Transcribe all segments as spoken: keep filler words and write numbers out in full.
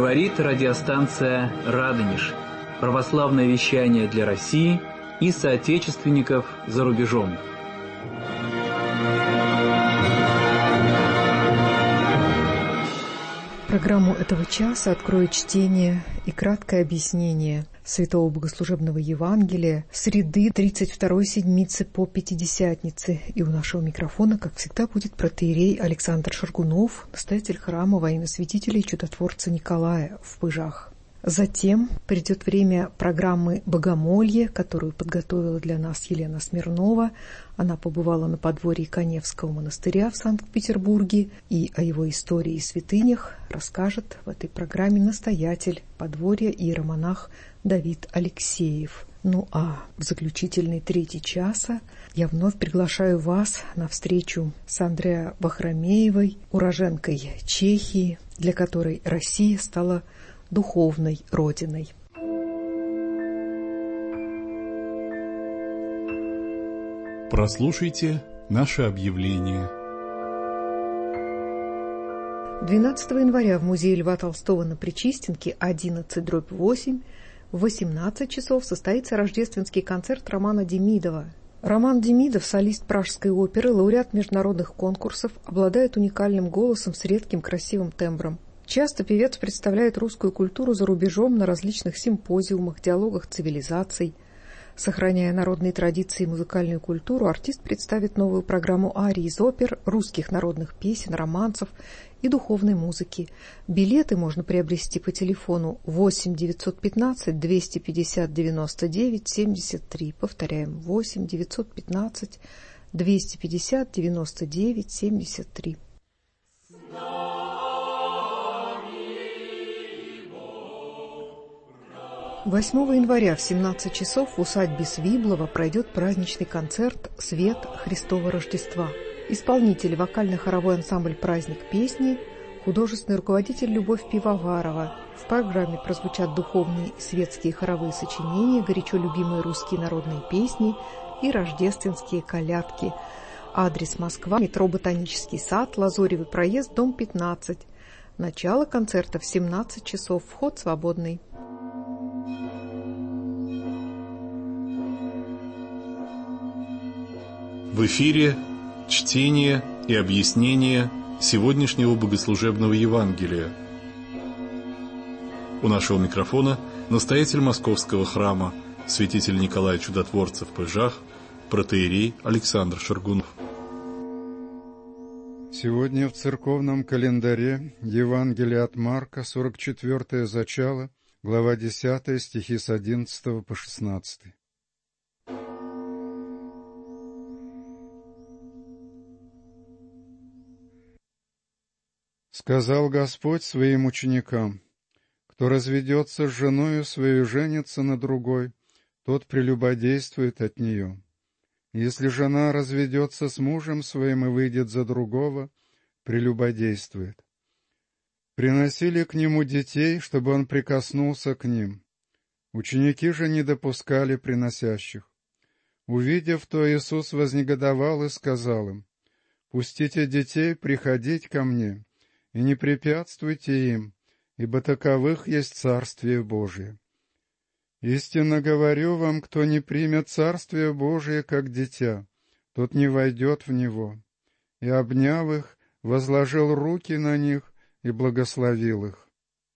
Говорит радиостанция «Радонеж». Православное вещание для России и соотечественников за рубежом. Программу этого часа откроет чтение и краткое объяснение Святого Богослужебного Евангелия среды тридцать второй седмицы по Пятидесятнице. И у нашего микрофона, как всегда, будет протоиерей Александр Шаргунов, настоятель храма во имя святителя и чудотворца Николая в Пыжах. Затем придет время программы «Богомолье», которую подготовила для нас Елена Смирнова. Она побывала на подворье Каневского монастыря в Санкт-Петербурге, и о его истории и святынях расскажет в этой программе настоятель подворья иеромонах Давид Алексеев. Ну а в заключительный третий часа я вновь приглашаю вас на встречу с Андреа Вахромеевой, уроженкой Чехии, для которой Россия стала духовной родиной. Прослушайте наше объявление. двенадцатого января в музее Льва Толстого на Пречистенке одиннадцать дробь восемь в восемнадцать часов состоится рождественский концерт Романа Демидова. Роман Демидов, солист Пражской оперы, лауреат международных конкурсов, обладает уникальным голосом с редким красивым тембром. Часто певец представляет русскую культуру за рубежом на различных симпозиумах, диалогах цивилизаций. Сохраняя народные традиции и музыкальную культуру, артист представит новую программу арий из опер, русских народных песен, романсов и духовной музыки. Билеты можно приобрести по телефону восемь девятьсот пятнадцать двести пятьдесят девяносто девять семьдесят три. Повторяем, восемь девятьсот пятнадцать двести пятьдесят девяносто девять семьдесят три. восьмого января в семнадцать часов в усадьбе Свиблова пройдет праздничный концерт «Свет Христова Рождества». Исполнитель — вокально-хоровой ансамбль «Праздник песни», художественный руководитель Любовь Пивоварова. В программе прозвучат духовные и светские хоровые сочинения, горячо любимые русские народные песни и рождественские колядки. Адрес: Москва, метро Ботанический сад, Лазоревый проезд, дом пятнадцать. Начало концерта в семнадцать часов, вход свободный. В эфире чтение и объяснение сегодняшнего богослужебного Евангелия. У нашего микрофона настоятель Московского храма, святитель Николай Чудотворца в Пыжах, протоиерей Александр Шаргунов. Сегодня в церковном календаре Евангелие от Марка, сорок четвёртое зачало, глава десятая, стихи с одиннадцатого по шестнадцатый. Сказал Господь своим ученикам: кто разведется с женою своей, женится на другой, тот прелюбодействует от нее. Если жена разведется с мужем своим и выйдет за другого, прелюбодействует. Приносили к нему детей, чтобы он прикоснулся к ним. Ученики же не допускали приносящих. Увидев то, Иисус вознегодовал и сказал им: пустите детей приходить ко мне, и не препятствуйте им, ибо таковых есть Царствие Божие. Истинно говорю вам, кто не примет Царствие Божие как дитя, тот не войдет в него. И, обняв их, возложил руки на них и благословил их.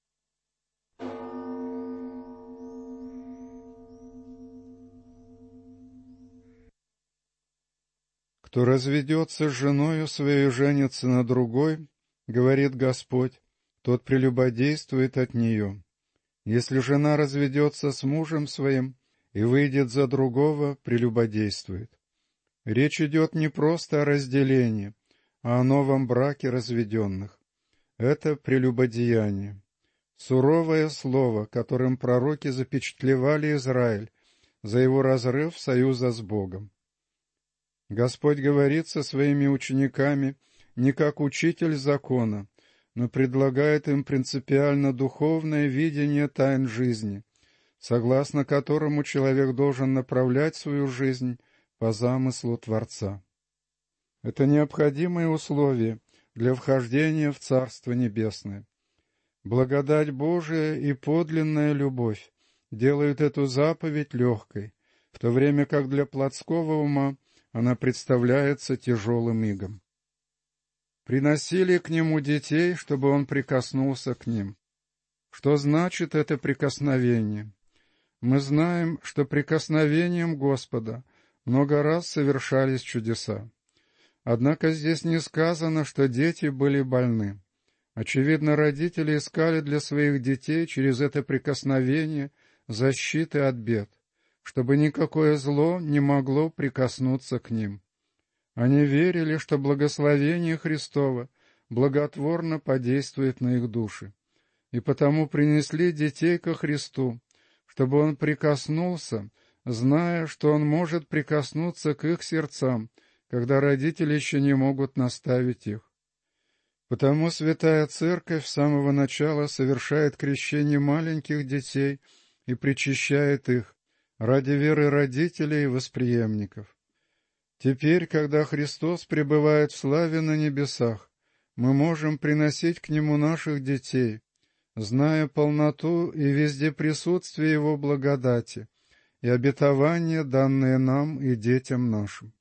Кто разведется с женою своей, женится на другой, говорит Господь, тот прелюбодействует от нее. Если жена разведется с мужем своим и выйдет за другого, прелюбодействует. Речь идет не просто о разделении, а о новом браке разведенных. Это прелюбодеяние. Суровое слово, которым пророки запечатлевали Израиль за его разрыв союза с Богом. Господь говорит со своими учениками не как учитель закона, но предлагает им принципиально духовное видение тайн жизни, согласно которому человек должен направлять свою жизнь по замыслу Творца. Это необходимое условие для вхождения в Царство Небесное. Благодать Божия и подлинная любовь делают эту заповедь легкой, в то время как для плотского ума она представляется тяжелым игом. Приносили к нему детей, чтобы он прикоснулся к ним. Что значит это прикосновение? Мы знаем, что прикосновением Господа много раз совершались чудеса. Однако здесь не сказано, что дети были больны. Очевидно, родители искали для своих детей через это прикосновение защиты от бед, чтобы никакое зло не могло прикоснуться к ним. Они верили, что благословение Христово благотворно подействует на их души, и потому принесли детей ко Христу, чтобы Он прикоснулся, зная, что Он может прикоснуться к их сердцам, когда родители еще не могут наставить их. Потому Святая Церковь с самого начала совершает крещение маленьких детей и причащает их ради веры родителей и восприемников. Теперь, когда Христос пребывает в славе на небесах, мы можем приносить к Нему наших детей, зная полноту и везде присутствие Его благодати и обетования, данные нам и детям нашим.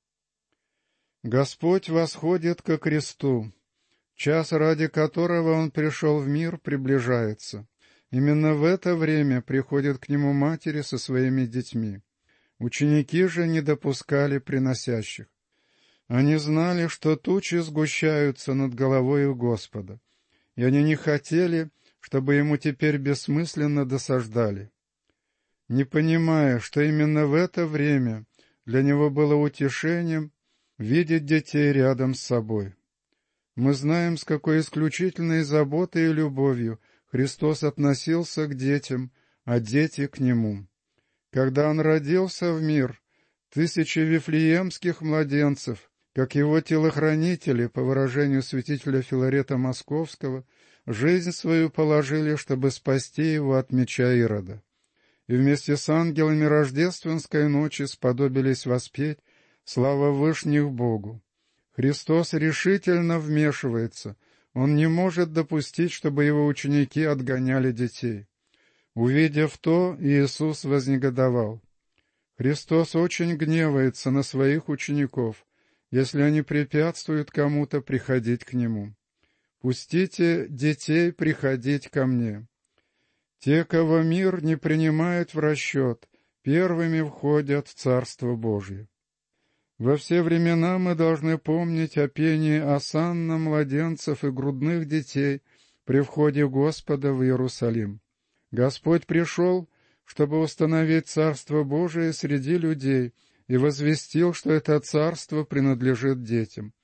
Господь восходит ко кресту, час, ради которого Он пришел в мир, приближается. Именно в это время приходят к Нему матери со своими детьми. Ученики же не допускали приносящих. Они знали, что тучи сгущаются над головою Господа, и они не хотели, чтобы Ему теперь бессмысленно досаждали. Не понимая, что именно в это время для Него было утешением видеть детей рядом с собой. Мы знаем, с какой исключительной заботой и любовью Христос относился к детям, а дети к Нему. Когда Он родился в мир, тысячи вифлеемских младенцев, как Его телохранители, по выражению святителя Филарета Московского, жизнь свою положили, чтобы спасти Его от меча Ирода. И вместе с ангелами рождественской ночи сподобились воспеть «Слава вышних Богу». Христос решительно вмешивается, Он не может допустить, чтобы Его ученики отгоняли детей. Увидев то, Иисус вознегодовал. Христос очень гневается на своих учеников, если они препятствуют кому-то приходить к Нему. «Пустите детей приходить ко Мне». Те, кого мир не принимает в расчет, первыми входят в Царство Божие. Во все времена мы должны помнить о пении осанна младенцев и грудных детей при входе Господа в Иерусалим. Господь пришел, чтобы установить Царство Божие среди людей, и возвестил, что это Царство принадлежит детям.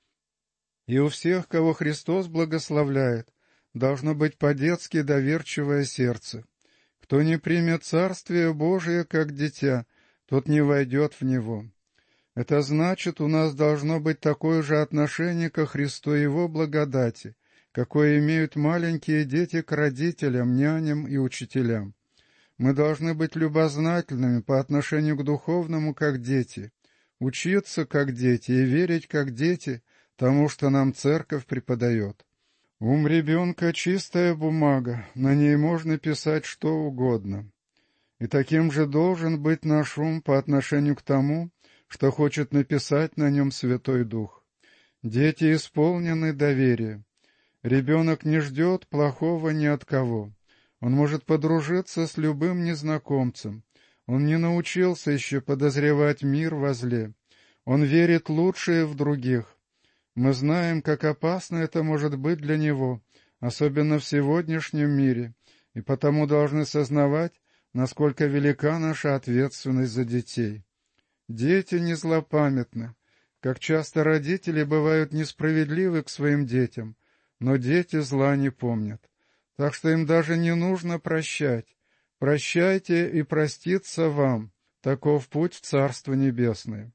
И у всех, кого Христос благословляет, должно быть по-детски доверчивое сердце. Кто не примет Царствие Божие как дитя, тот не войдет в него. Это значит, у нас должно быть такое же отношение ко Христу и Его благодати, какое имеют маленькие дети к родителям, няням и учителям. Мы должны быть любознательными по отношению к духовному, как дети, учиться, как дети, и верить, как дети, тому, что нам Церковь преподает. Ум ребенка — чистая бумага, на ней можно писать что угодно. И таким же должен быть наш ум по отношению к тому, что хочет написать на нем Святой Дух. Дети исполнены доверия. Ребенок не ждет плохого ни от кого. Он может подружиться с любым незнакомцем. Он не научился еще подозревать мир во зле. Он верит лучшее в других. Мы знаем, как опасно это может быть для него, особенно в сегодняшнем мире, и потому должны сознавать, насколько велика наша ответственность за детей. Дети не злопамятны. Как часто родители бывают несправедливы к своим детям, но дети зла не помнят. Так что им даже не нужно прощать. Прощайте, и простится вам. Таков путь в Царство Небесное.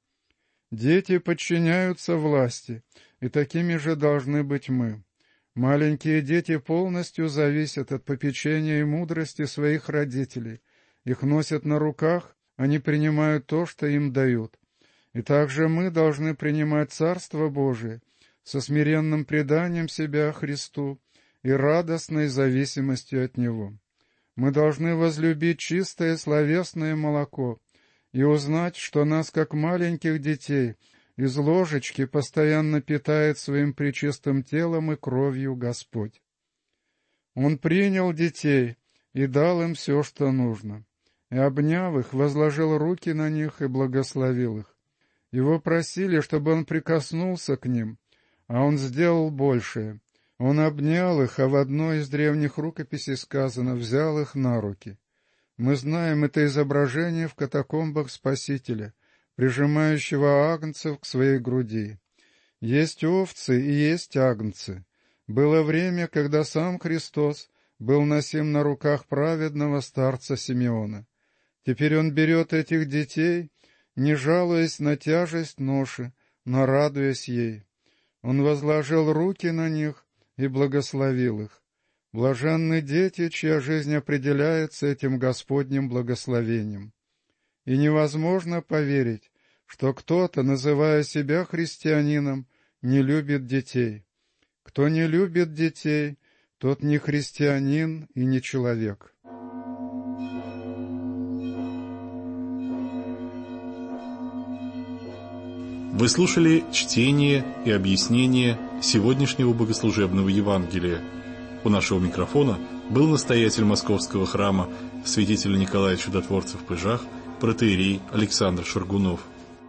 Дети подчиняются власти, и такими же должны быть мы. Маленькие дети полностью зависят от попечения и мудрости своих родителей. Их носят на руках, они принимают то, что им дают. И также мы должны принимать Царство Божие со смиренным преданием себя Христу и радостной зависимости от Него. Мы должны возлюбить чистое словесное молоко и узнать, что нас, как маленьких детей, из ложечки постоянно питает своим пречистым телом и кровью Господь. Он принял детей и дал им все, что нужно, и, обняв их, возложил руки на них и благословил их. Его просили, чтобы он прикоснулся к ним, а он сделал большее. Он обнял их, а в одной из древних рукописей сказано «взял их на руки». Мы знаем это изображение в катакомбах Спасителя, прижимающего агнцев к своей груди. Есть овцы и есть агнцы. Было время, когда сам Христос был носим на руках праведного старца Симеона. Теперь он берет этих детей, не жалуясь на тяжесть ноши, но радуясь ей. Он возложил руки на них и благословил их. Блаженны дети, чья жизнь определяется этим Господним благословением. И невозможно поверить, что кто-то, называя себя христианином, не любит детей. Кто не любит детей, тот не христианин и не человек. Вы слушали чтение и объяснение сегодняшнего богослужебного Евангелия. У нашего микрофона был настоятель Московского храма святителя Николая Чудотворца в Пыжах, протоиерей Александр Шаргунов.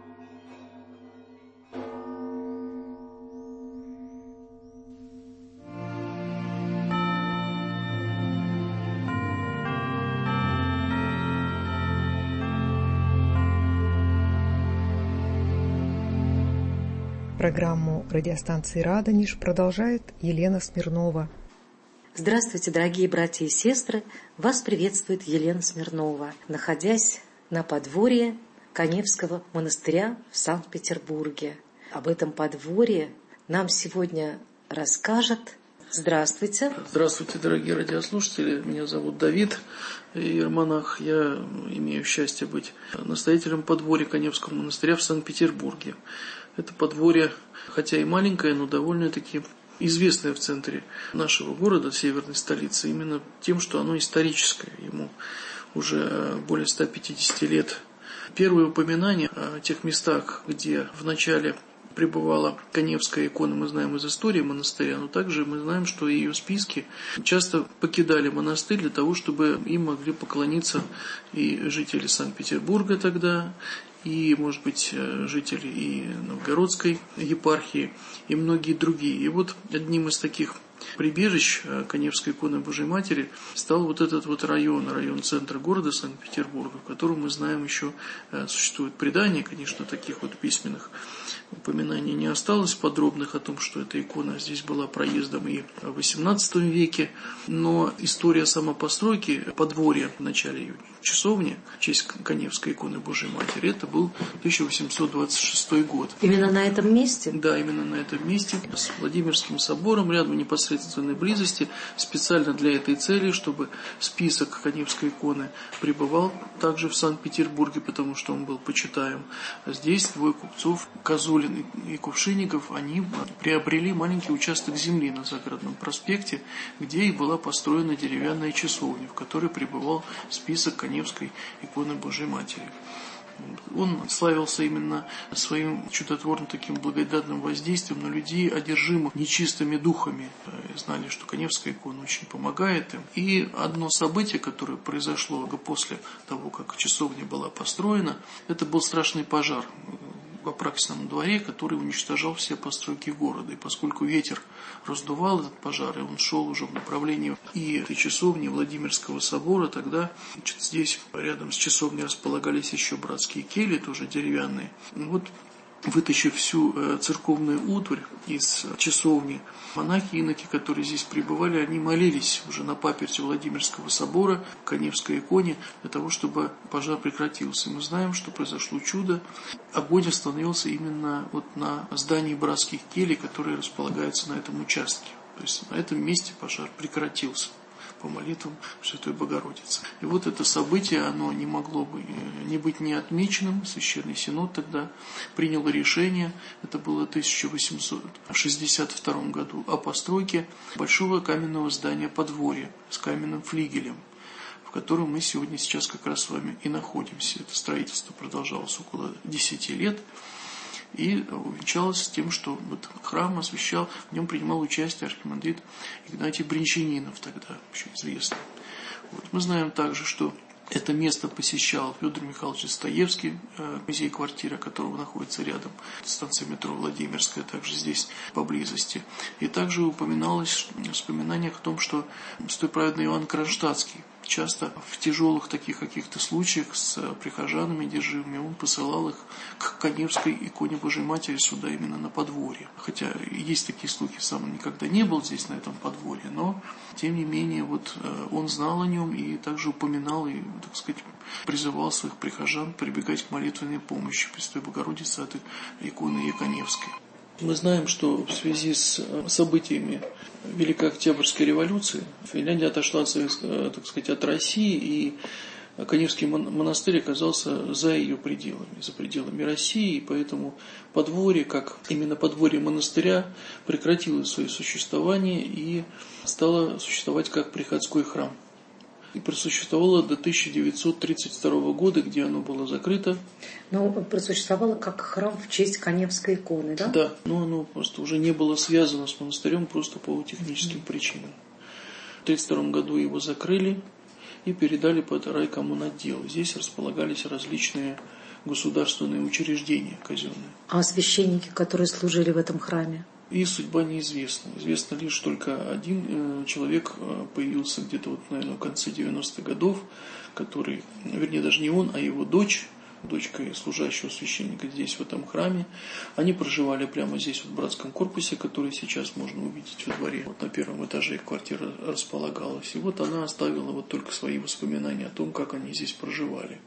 Программу радиостанции «Радонеж» продолжает Елена Смирнова. Здравствуйте, дорогие братья и сестры! Вас приветствует Елена Смирнова, находясь на подворье Каневского монастыря в Санкт-Петербурге. Об этом подворье нам сегодня расскажет. Здравствуйте. Здравствуйте, дорогие радиослушатели. Меня зовут Давид, иеромонах. Я имею счастье быть настоятелем подворья Каневского монастыря в Санкт-Петербурге. Это подворье, хотя и маленькое, но довольно-таки известное в центре нашего города, северной столицы, именно тем, что оно историческое. Ему уже более ста пятидесяти лет. Первые упоминания о тех местах, где в начале пребывала Каневская икона, мы знаем из истории монастыря, но также мы знаем, что ее списки часто покидали монастырь для того, чтобы им могли поклониться и жители Санкт-Петербурга тогда, и, может быть, жители и Новгородской епархии, и многие другие. И вот одним из таких прибежищ Каневской иконы Божией Матери стал вот этот вот район, район центра города Санкт-Петербурга, в котором мы знаем еще существует предание, конечно, таких вот письменных упоминаний не осталось подробных о том, что эта икона здесь была проездом и в восемнадцатом веке, но история самопостройки подворья в начале часовни в честь Каневской иконы Божией Матери, это был тысяча восемьсот двадцать шестой год. Именно на этом месте? Да, именно на этом месте, с Владимирским собором, рядом в непосредственной близости, специально для этой цели, чтобы список Каневской иконы пребывал также в Санкт-Петербурге, потому что он был почитаем. Здесь двое купцов, Козулин и Кувшинников, они приобрели маленький участок земли на Загородном проспекте, где и была построена деревянная часовня, в которой пребывал список Каневской иконы Божией Матери. Он славился именно своим чудотворным таким благодатным воздействием на людей, одержимых нечистыми духами. Знали, что Каневская икона очень помогает им. И одно событие, которое произошло после того, как часовня была построена, это был страшный пожар в Апраксином дворе, который уничтожал все постройки города. И поскольку ветер раздувал этот пожар, и он шел уже в направлении и этой часовни Владимирского собора, тогда значит, здесь рядом с часовней располагались еще братские кельи, тоже деревянные. Вот, вытащив всю э, церковную утварь из часовни, монахи, иноки, которые здесь пребывали, они молились уже на паперти Владимирского собора, к Каневской иконе, для того, чтобы пожар прекратился. Мы знаем, что произошло чудо. Огонь остановился именно вот на здании братских келей, которые располагаются на этом участке. То есть на этом месте пожар прекратился. по молитвам Святой Богородицы. И вот это событие, оно не могло бы не быть не отмеченным. Священный Синод тогда принял решение, это было в тысяча восемьсот шестьдесят втором году, о постройке большого каменного здания подворья с каменным флигелем, в котором мы сегодня сейчас как раз с вами и находимся. Это строительство продолжалось около десяти лет и увенчалось тем, что вот храм освящал, в нем принимал участие архимандрит Игнатий Брянчанинов, тогда еще известный. Вот. Мы знаем также, что это место посещал Федор Михайлович Достоевский, музей-квартира которого находится рядом, станция метро Владимирская, также здесь поблизости. И также упоминалось в воспоминаниях о том, что святой праведный Иоанн Кронштадтский часто в тяжелых таких каких-то случаях с прихожанами держимыми он посылал их к Каневской иконе Божией Матери сюда именно на подворье. Хотя есть такие слухи, сам он никогда не был здесь на этом подворье, но тем не менее вот он знал о нем и также упоминал и, так сказать, призывал своих прихожан прибегать к молитвенной помощи Пресвятой Богородицы от иконы Каневской. Мы знаем, что в связи с событиями Великой Октябрьской революции Финляндия отошла, так сказать, от России, и Каневский монастырь оказался за ее пределами, за пределами России, и поэтому подворье, как именно подворье монастыря, прекратило свое существование и стало существовать как приходской храм. И просуществовало до тысяча девятьсот тридцать второго года, где оно было закрыто. Но просуществовало как храм в честь Каневской иконы, да? Да, но оно просто уже не было связано с монастырем просто по техническим причинам. В тридцать втором году его закрыли и передали под райкоммунотдел. Здесь располагались различные государственные учреждения казенные. А священники, которые служили в этом храме? И судьба неизвестна. Известно лишь только один человек появился где-то, вот, наверное, в конце девяностых годов, который, вернее, даже не он, а его дочь, дочка служащего священника здесь, в этом храме. Они проживали прямо здесь, в братском корпусе, который сейчас можно увидеть во дворе. Вот на первом этаже их квартира располагалась. И вот она оставила вот только свои воспоминания о том, как они здесь проживали.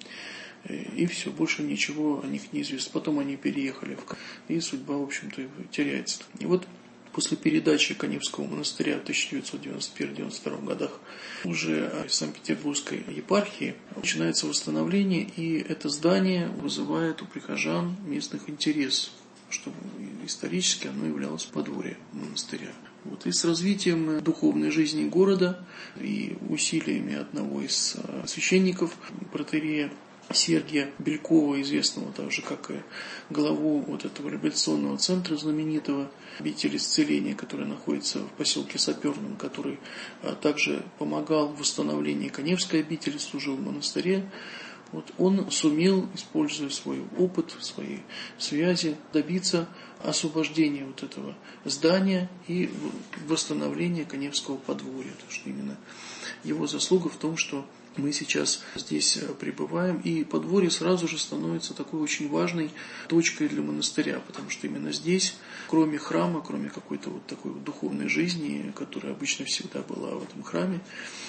И все, больше ничего о них не известно. Потом они переехали, и судьба, в общем-то, теряется. И вот после передачи Каневского монастыря в тысяча девятьсот девяносто первом — девяносто втором годах уже в Санкт-Петербургской епархии начинается восстановление, и это здание вызывает у прихожан местных интерес, что исторически оно являлось подворьем монастыря. Вот. И с развитием духовной жизни города и усилиями одного из священников, протоиерея Сергия Белькова, известного также как и главу вот этого реабилитационного центра знаменитого, обитель исцеления, который находится в поселке Саперном, который также помогал в восстановлении Каневской обители, служил в монастыре. Вот он сумел, используя свой опыт, свои связи, добиться освобождения вот этого здания и восстановления Каневского подворья. То, что именно его заслуга в том, что мы сейчас здесь пребываем, и подворье сразу же становится такой очень важной точкой для монастыря, потому что именно здесь, кроме храма, кроме какой-то вот такой вот духовной жизни, которая обычно всегда была в этом храме,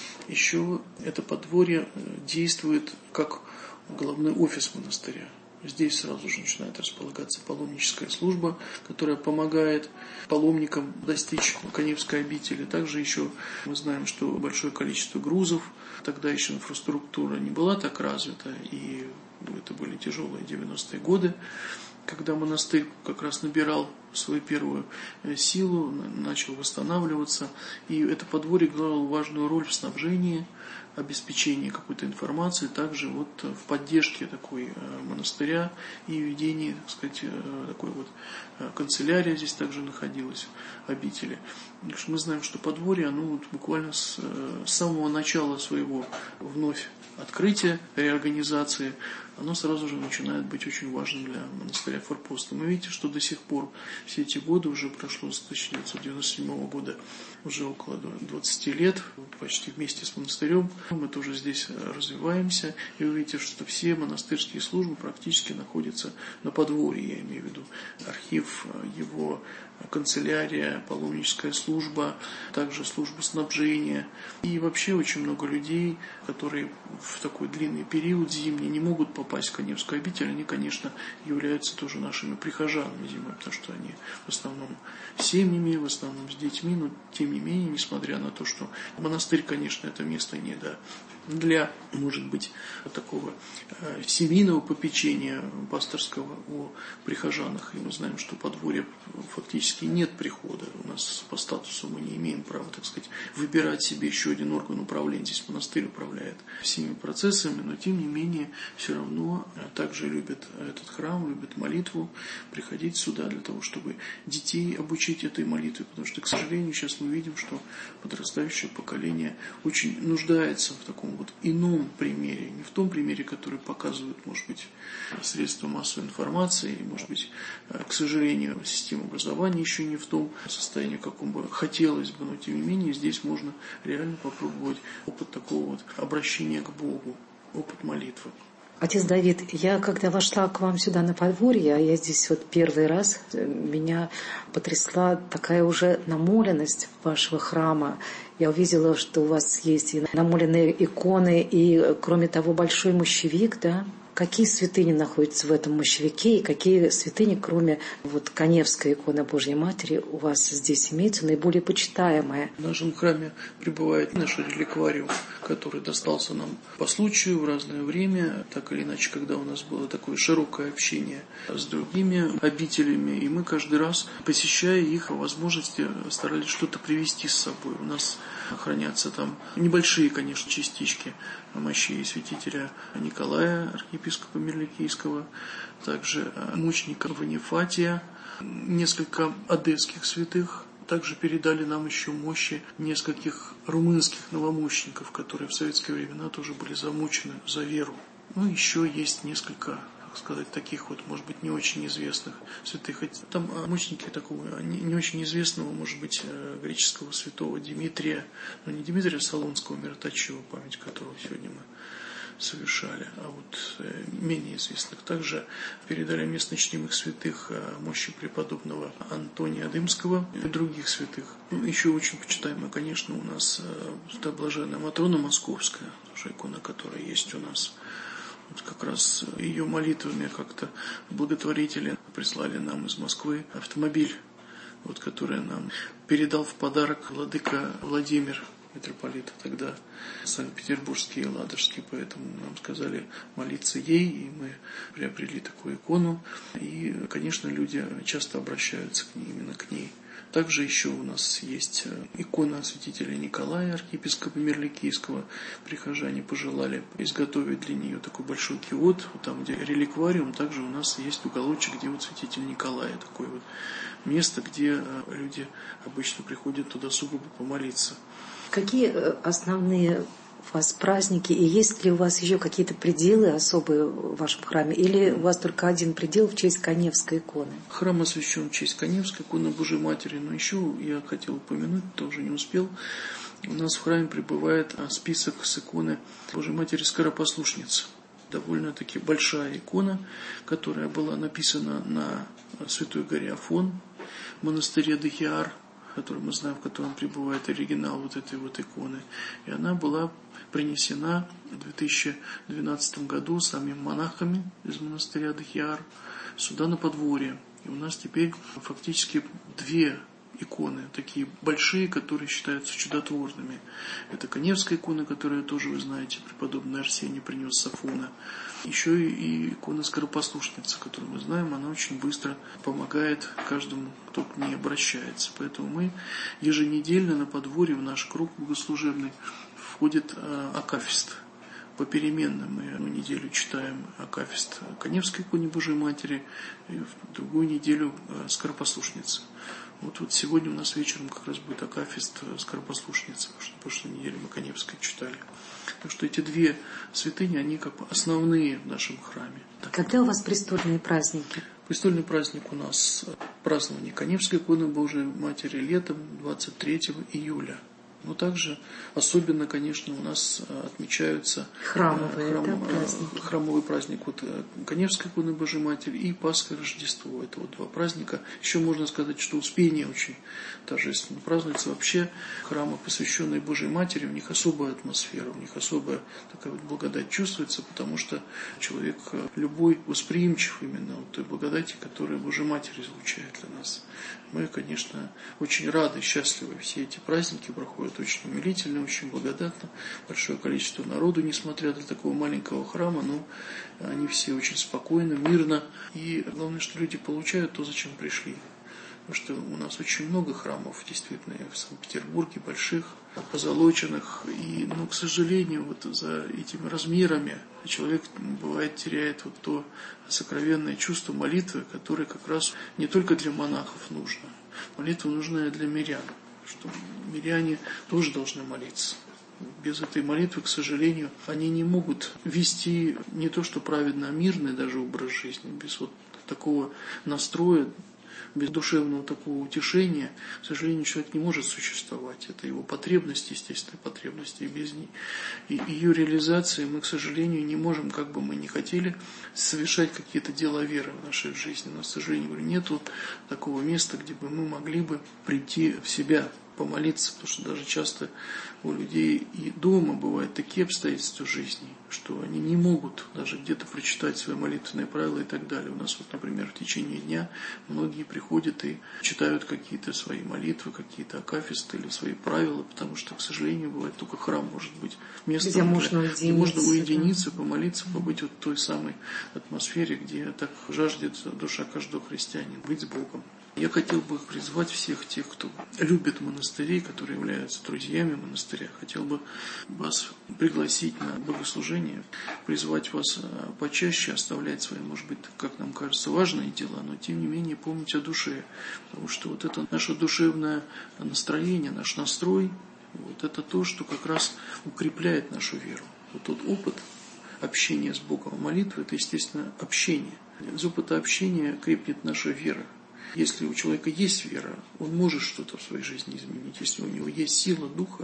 еще это подворье действует как главный офис монастыря. Здесь сразу же начинает располагаться паломническая служба, которая помогает паломникам достичь Каневской обители. Также еще мы знаем, что большое количество грузов, тогда еще инфраструктура не была так развита, и это были тяжелые девяностые годы, когда монастырь как раз набирал свою первую силу, начал восстанавливаться, и это подворье играло важную роль в снабжении, обеспечении какой-то информации, также вот в поддержке такой монастыря и ведении, так сказать, такой вот канцелярия здесь также находилась, обители. Мы знаем, что подворье, оно вот буквально с, с самого начала своего вновь открытия, реорганизации, оно сразу же начинает быть очень важным для монастыря форпостом. И видите, что до сих пор все эти годы, уже прошло с тысяча девятьсот девяносто седьмого года, уже около двадцати лет, почти вместе с монастырем, мы тоже здесь развиваемся, и вы видите, что все монастырские службы практически находятся на подворье, я имею в виду архив, его канцелярия, паломническая служба, также служба снабжения. И вообще очень много людей, которые в такой длинный период зимний не могут попасть в Каневскую обитель, они, конечно, являются тоже нашими прихожанами зимой, потому что они в основном с семьями, в основном с детьми, но тем не менее, несмотря на то, что монастырь, конечно, это место не да, для, может быть, такого э, семейного попечения пасторского о прихожанах. И мы знаем, что подворье фактически нет прихода. У нас по статусу мы не имеем права, так сказать, выбирать себе еще один орган управления. Здесь монастырь управляет всеми процессами, но тем не менее все равно также любят этот храм, любят молитву, приходить сюда для того, чтобы детей обучить этой молитве. Потому что, к сожалению, сейчас мы видим, что подрастающее поколение очень нуждается в таком вот ином примере, не в том примере, который показывают, может быть, средства массовой информации, может быть, к сожалению, система образования еще не в том состоянии, каком бы хотелось бы, но тем не менее здесь можно реально попробовать опыт такого вот обращения к Богу, опыт молитвы. Отец Давид, я когда вошла к вам сюда на подворье, а я здесь вот первый раз, меня потрясла такая уже намоленность вашего храма. Я увидела, что у вас есть и намоленные иконы, и, кроме того, большой мощевик, да? Какие святыни находятся в этом мощевике, и какие святыни, кроме вот Каневской иконы Божьей Матери, у вас здесь имеются наиболее почитаемые? В нашем храме пребывает наш реликвариум, который достался нам по случаю в разное время, так или иначе, когда у нас было такое широкое общение с другими обителями, и мы каждый раз, посещая их, по возможности старались что-то привезти с собой. У нас хранятся там небольшие, конечно, частички мощей святителя Николая, архиепископа Мирликийского, также мученика Ванифатия, несколько одесских святых. Также передали нам еще мощи нескольких румынских новомучеников, которые в советские времена тоже были замучены за веру. Ну, еще есть несколько, так сказать, таких вот, может быть, не очень известных святых. Там мученики такого не, не очень известного, может быть, греческого святого Димитрия, но не Димитрия Солунского, мироточивого, память которого сегодня мы совершали, а вот менее известных. Также передали местно чтимых святых мощи преподобного Антония Дымского и других святых. Ну, еще очень почитаемая, конечно, у нас Блаженная Матрона Московская, тоже икона, которая есть у нас. Вот как раз ее молитвами как-то благотворители прислали нам из Москвы автомобиль, вот, который нам передал в подарок владыка Владимир, митрополита тогда Санкт-Петербургский и Ладожский, поэтому нам сказали молиться ей, и мы приобрели такую икону. И, конечно, люди часто обращаются к ней, именно к ней. Также еще у нас есть икона святителя Николая, архиепископа Мирликийского. Прихожане пожелали изготовить для нее такой большой киот, вот там, где реликвариум. Также у нас есть уголочек, где вот святитель Николая, такое вот место, где люди обычно приходят туда сугубо помолиться. Какие основные у вас праздники, и есть ли у вас еще какие-то пределы особые в вашем храме, или у вас только один предел в честь Каневской иконы? Храм освящен в честь Каневской иконы Божьей Матери, но еще я хотел упомянуть, тоже не успел, у нас в храме пребывает список с иконы Божьей Матери Скоропослушницы. Довольно-таки большая икона, которая была написана на Святой горе Афон, в монастыре Дахиар, который мы знаем, в котором пребывает оригинал вот этой вот иконы. И она была принесена в две тысячи двенадцатом году самими монахами из монастыря Дахиар сюда на подворье. И у нас теперь фактически две иконы, такие большие, которые считаются чудотворными. Это Каневская икона, которую тоже, вы знаете, преподобный Арсений принес с Афона. Еще и икона Скоропослушницы, которую мы знаем, она очень быстро помогает каждому, кто к ней обращается. Поэтому мы еженедельно на подворье в наш круг богослужебный входит акафист. Попеременно мы одну неделю читаем акафист Каневской иконе Божьей Матери, и в другую неделю Скоропослушницы. Вот, вот сегодня у нас вечером как раз будет акафист Скоропослушницы, потому что в прошлой неделе мы Каневской читали. Так что эти две святыни, они как бы основные в нашем храме. Когда у вас престольные праздники? Престольный праздник у нас празднование Каневской иконы Божией Матери летом двадцать третьего июля. Но также особенно, конечно, у нас отмечаются храмовые, храм, да, праздники. храмовый праздник вот, Каневской иконы Божией Матери и Пасха и Рождество. Это вот два праздника. Еще можно сказать, что Успение очень торжественно празднуется. Вообще храмы, посвященные Божией Матери, у них особая атмосфера, у них особая такая вот благодать чувствуется, потому что человек любой восприимчив именно вот той благодати, которая Божья Матерь излучает для нас. Мы, конечно, очень рады, счастливы. Все эти праздники проходят очень умилительно, очень благодатно. Большое количество народу, несмотря для такого маленького храма, но они все очень спокойно, мирно. И главное, что люди получают то, зачем пришли. Потому что у нас очень много храмов, действительно, в Санкт-Петербурге, больших, позолоченных. И, ну, к сожалению, вот за этими размерами человек, бывает, теряет вот то сокровенное чувство молитвы, которое как раз не только для монахов нужно. Молитва нужна и для мирян, что миряне тоже должны молиться. Без этой молитвы, к сожалению, они не могут вести не то что праведно, а мирный даже образ жизни. Без вот такого настроя, без душевного такого утешения, к сожалению, человек не может существовать. Это его потребность, естественная потребность, и без ней. И ее реализации мы, к сожалению, не можем, как бы мы ни хотели, совершать какие-то дела веры в нашей жизни. Но, к сожалению, нету такого места, где бы мы могли бы прийти в себя, помолиться, потому что даже часто у людей и дома бывают такие обстоятельства жизни, что они не могут даже где-то прочитать свои молитвенные правила и так далее. У нас вот, например, в течение дня многие приходят и читают какие-то свои молитвы, какие-то акафисты или свои правила, потому что, к сожалению, бывает только храм может быть местом, где, можно, где, где можно уединиться, да? помолиться, побыть вот в той самой атмосфере, где так жаждет душа каждого христианина, быть с Богом. Я хотел бы призвать всех тех, кто любит монастыри, которые являются друзьями монастыря. Хотел бы вас пригласить на богослужение, призвать вас почаще оставлять свои, может быть, как нам кажется, важные дела, но тем не менее помнить о душе. Потому что вот это наше душевное настроение, наш настрой, вот это то, что как раз укрепляет нашу веру. Вот тот опыт общения с Богом, молитвы, это, естественно, общение. Из опыта общения крепнет наша вера. Если у человека есть вера, он может что-то в своей жизни изменить. Если у него есть сила духа,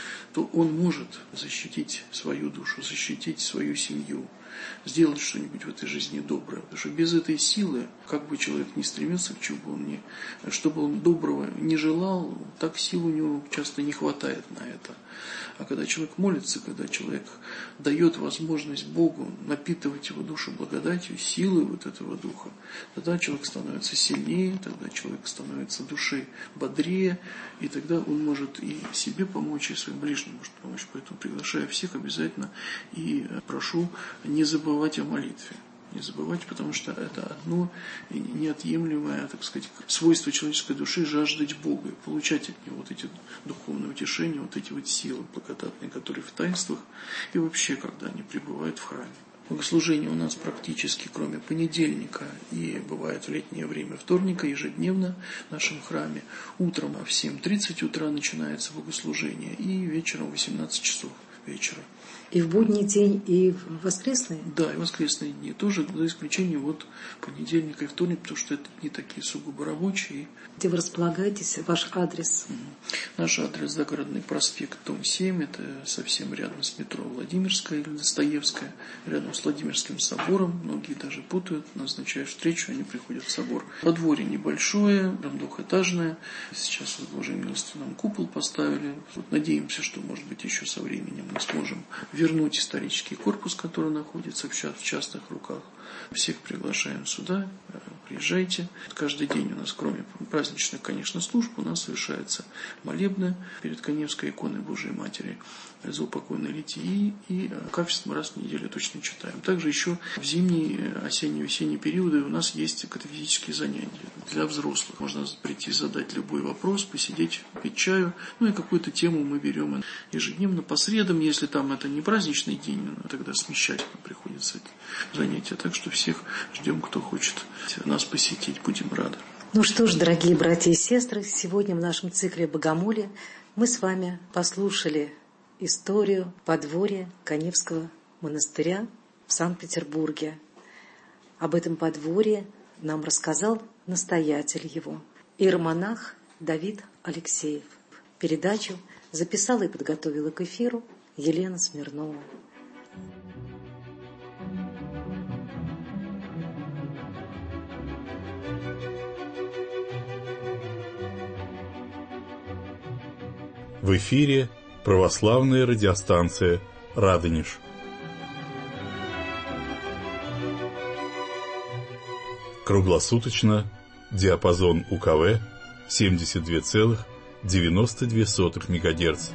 то он может защитить свою душу, защитить свою семью, сделать что-нибудь в этой жизни доброе. Потому что без этой силы, как бы человек ни стремился к чему бы он ни, чтобы он доброго не желал, так сил у него часто не хватает на это. А когда человек молится, когда человек дает возможность Богу напитывать его душу благодатью, силой вот этого духа, тогда человек становится сильнее, тогда человек становится душой бодрее, и тогда он может и себе помочь, и своим ближним может помочь. Поэтому приглашаю всех обязательно и прошу не забывать о молитве. Не забывать, потому что это одно неотъемлемое, так сказать, свойство человеческой души — жаждать Бога, получать от Него вот эти духовные утешения, вот эти вот силы благодатные, которые в таинствах и вообще, когда они пребывают в храме. Богослужение у нас практически, кроме понедельника и бывает в летнее время вторника, ежедневно в нашем храме. Утром в семь тридцать утра начинается богослужение и вечером в восемнадцать часов вечера. И в будний день, и в воскресные? Да, и воскресные дни тоже, за исключением вот понедельника и вторника, потому что это дни такие сугубо рабочие. Где вы располагаетесь, ваш адрес? Наш адрес — Загородный проспект, дом семь, это совсем рядом с метро Владимирская или Достоевская, рядом с Владимирским собором. Многие даже путают, назначают встречу, они приходят в собор. Подворье небольшое, там двухэтажное. Сейчас, с Божьей милостью, нам купол поставили. Вот надеемся, что, может быть, еще со временем мы сможем вернуть исторический корпус, который находится в частных руках. Всех приглашаем сюда, приезжайте. Каждый день у нас, кроме праздничных, конечно, служб, у нас совершается молебны перед Каневской иконой Божией Матери за упокойной литии, и акафист мы раз в неделю точно читаем. Также еще в зимние, осенние, весенние периоды у нас есть катехизические занятия для взрослых. Можно прийти, задать любой вопрос, посидеть, пить чаю, ну и какую-то тему мы берем ежедневно по средам, если там это не праздничный день, тогда смещать приходится занятия. Так что всех ждем, кто хочет нас посетить, будем рады. Ну что ж, дорогие братья и сестры, сегодня в нашем цикле «Богомолие» мы с вами послушали историю подворья Каневского монастыря в Санкт-Петербурге. Об этом подворье нам рассказал настоятель его, иеромонах Давид Алексеев. Передачу Записала и подготовила к эфиру Елена Смирнова. В эфире православная радиостанция «Радонеж». Круглосуточно диапазон УКВ семьдесят два целых девяносто две сотых мегагерц.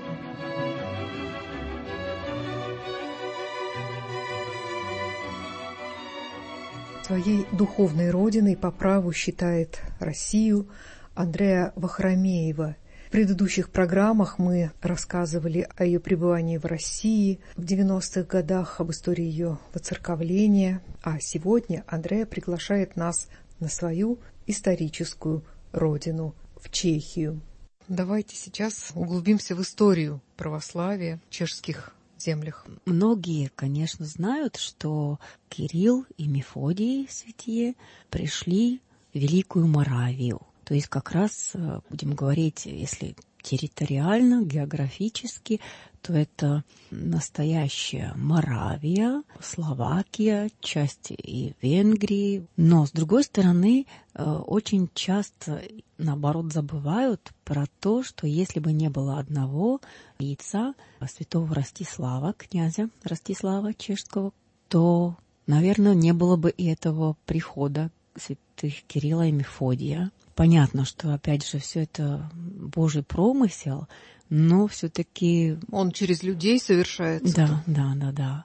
Своей духовной родиной по праву считает Россию Андреа Вахромеева. В предыдущих программах мы рассказывали о ее пребывании в России в девяностых годах, об истории ее воцерковления, а сегодня Андреа приглашает нас на свою историческую родину, в Чехию. Давайте сейчас углубимся в историю православия в чешских землях. Многие, конечно, знают, что Кирилл и Мефодий святые пришли в Великую Моравию. То есть как раз, будем говорить, если территориально, географически, то это настоящая Моравия, Словакия, часть и Венгрии. Но, с другой стороны, очень часто, наоборот, забывают про то, что если бы не было одного лица, святого Ростислава, князя Ростислава Чешского, то, наверное, не было бы и этого прихода святых Кирилла и Мефодия. Понятно, что, опять же, все это Божий промысел, но все-таки... Он через людей совершается. Да, да, да, да.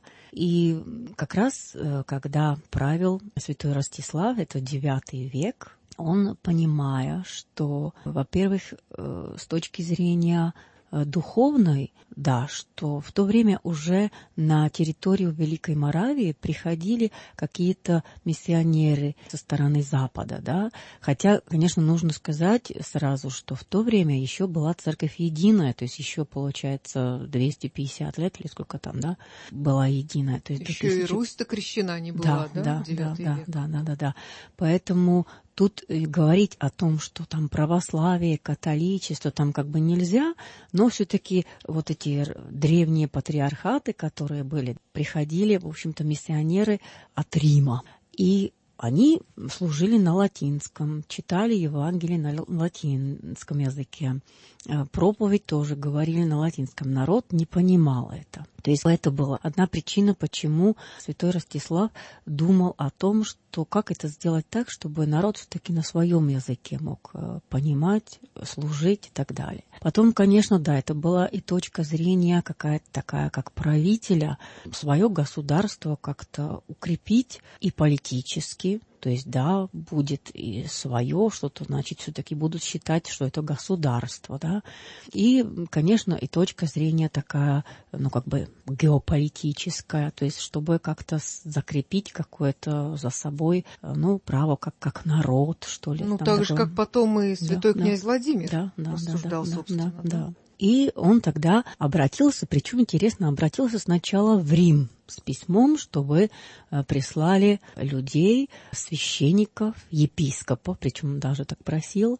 И как раз, когда правил святой Ростислав, это девятый век, он, понимая, что, во-первых, с точки зрения духовной, да, что в то время уже на территорию Великой Моравии приходили какие-то миссионеры со стороны Запада, да, хотя, конечно, нужно сказать сразу, что в то время еще была церковь единая, то есть еще, получается, двести пятьдесят лет или сколько там, да, была единая. То есть еще тысячи... и Русь-то крещена не была, да, да, да, да, да, век. да, да, да, да. Поэтому тут говорить о том, что там православие, католичество, там как бы нельзя, но все-таки вот эти древние патриархаты, которые были, приходили, в общем-то, миссионеры от Рима. И они служили на латинском, читали Евангелие на латинском языке. Проповедь тоже говорили на латинском. Народ не понимал это. То есть это была одна причина, почему святой Ростислав думал о том, что как это сделать так, чтобы народ все-таки на своем языке мог понимать, служить и так далее. Потом, конечно, да, это была и точка зрения какая-то такая, как правителя, свое государство как-то укрепить и политически. То есть, да, будет и свое что-то, значит, все-таки будут считать, что это государство, да. И, конечно, и точка зрения такая, ну, как бы геополитическая, то есть, чтобы как-то закрепить какое-то за собой, ну, право как, как народ, что ли. Ну, так такое. же, как потом и святой да, князь да, Владимир да, да, рассуждал, да, собственно. Да, да, да. И он тогда обратился, причем интересно, обратился сначала в Рим с письмом, чтобы прислали людей, священников, епископов, причем он даже так просил,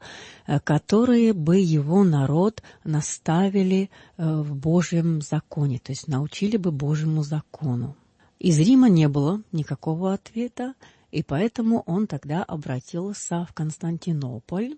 которые бы его народ наставили в Божьем законе, то есть научили бы Божьему закону. Из Рима не было никакого ответа, и поэтому он тогда обратился в Константинополь.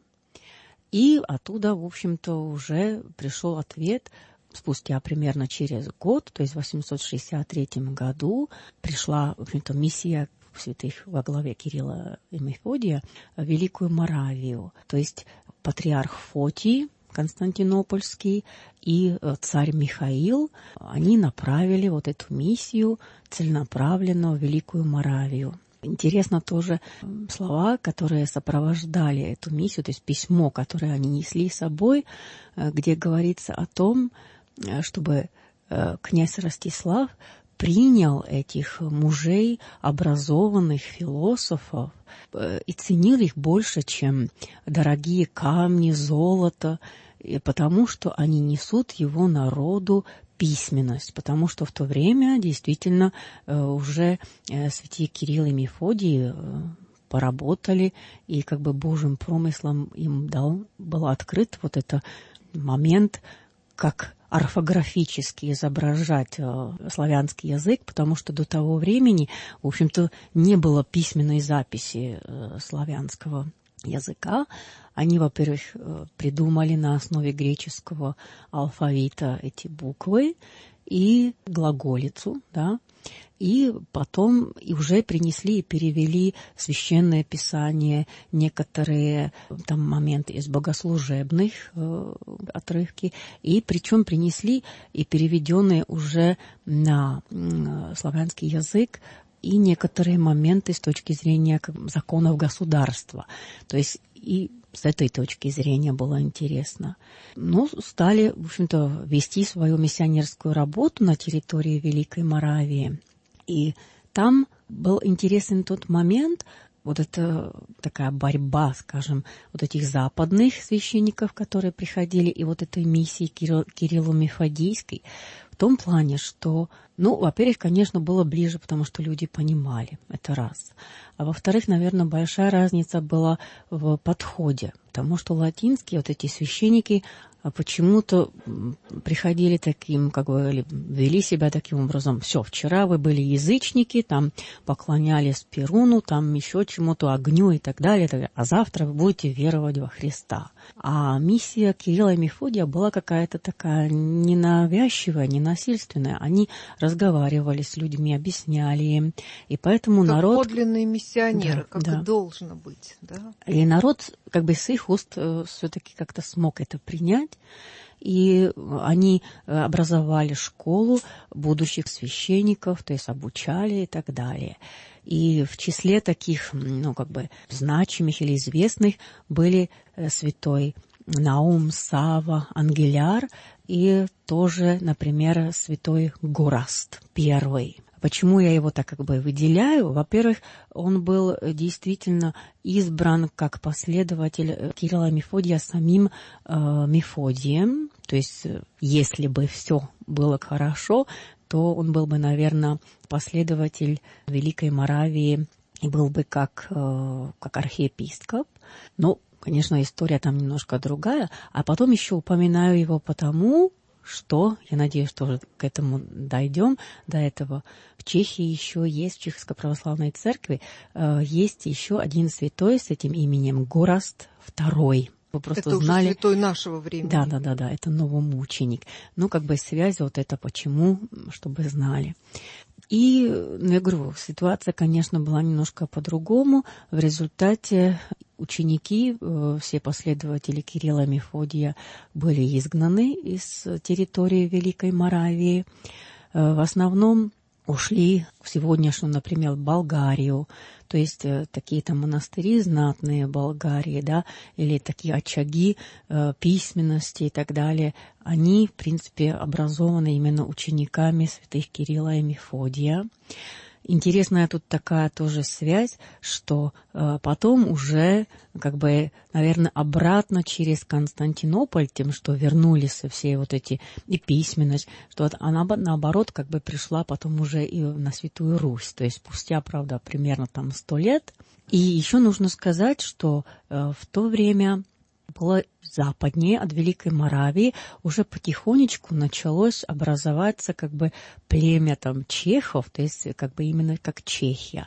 И оттуда, в общем-то, уже пришел ответ спустя примерно через год, то есть в восемьсот шестьдесят третьем году пришла, в общем-то, миссия святых во главе Кирилла и Мефодия в Великую Моравию. То есть патриарх Фотий Константинопольский и царь Михаил, они направили вот эту миссию целенаправленно в Великую Моравию. Интересно тоже слова, которые сопровождали эту миссию, то есть письмо, которое они несли с собой, где говорится о том, чтобы князь Ростислав принял этих мужей, образованных философов, и ценил их больше, чем дорогие камни, золото, потому что они несут его народу письменность, потому что в то время действительно уже святые Кирилл и Мефодий поработали, и как бы Божьим промыслом им дал, был открыт вот этот момент как орфографически изображать э, славянский язык, потому что до того времени, в общем-то, не было письменной записи э, славянского языка. Они, во-первых, э, придумали на основе греческого алфавита эти буквы и глаголицу, да, и потом и уже принесли и перевели священное писание, некоторые там моменты из богослужебных э, отрывки, и причем принесли и переведенные уже на э, славянский язык и некоторые моменты с точки зрения как, законов государства. То есть и с этой точки зрения было интересно. Ну, стали, в общем-то, вести свою миссионерскую работу на территории Великой Моравии. И там был интересен тот момент, вот это такая борьба, скажем, вот этих западных священников, которые приходили, и вот этой миссии Кирилл, Кирилло-Мефодийской, в том плане, что, ну, во-первых, конечно, было ближе, потому что люди понимали, это раз. А во-вторых, наверное, большая разница была в подходе, потому что латинские вот эти священники почему-то приходили таким, как бы, вели себя таким образом. Все, вчера вы были язычники, там поклонялись Перуну, там еще чему-то, огню и так далее, и так далее, а завтра вы будете веровать во Христа. А миссия Кирилла и Мефодия была какая-то такая ненавязчивая, ненасильственная. Они разговаривали с людьми, объясняли им, и поэтому как народ... подлинные миссионеры, да, как да. и должно быть. Да? И народ как бы с их уст э, все-таки как-то смог это принять. И они образовали школу будущих священников, то есть обучали и так далее. И в числе таких, ну, как бы значимых или известных были святой Наум, Сава, Ангеляр и тоже, например, святой Гораст первый. Почему я его так как бы выделяю? Во-первых, он был действительно избран как последователь Кирилла и Мефодия самим э, Мефодием. То есть, если бы все было хорошо, то он был бы, наверное, последователь Великой Моравии и был бы как, э, как архиепископ. Но, конечно, история там немножко другая. А потом еще упоминаю его потому, что, я надеюсь, что к этому дойдем, до этого. В Чехии еще есть, в Чешской православной церкви, э, есть еще один святой с этим именем, Гораст второй. Вы просто это знали... уже святой нашего времени. Да, да, да, да, это новомученик. Ну, как бы связь вот это почему, чтобы знали. И, ну, я говорю, ситуация, конечно, была немножко по-другому. В результате ученики, все последователи Кирилла и Мефодия были изгнаны из территории Великой Моравии. В основном ушли в сегодняшнюю, например, Болгарию, то есть такие там монастыри знатные Болгарии, да, или такие очаги э, письменности и так далее, они, в принципе, образованы именно учениками святых Кирилла и Мефодия. Интересная тут такая тоже связь, что э, потом уже, как бы, наверное, обратно через Константинополь, тем, что вернулись все вот эти и письменность, что она, наоборот, как бы пришла потом уже и на Святую Русь, то есть спустя, правда, примерно там сто лет. И еще нужно сказать, что э, в то время было западнее от Великой Моравии, уже потихонечку началось образоваться как бы племя там чехов, то есть как бы именно как Чехия.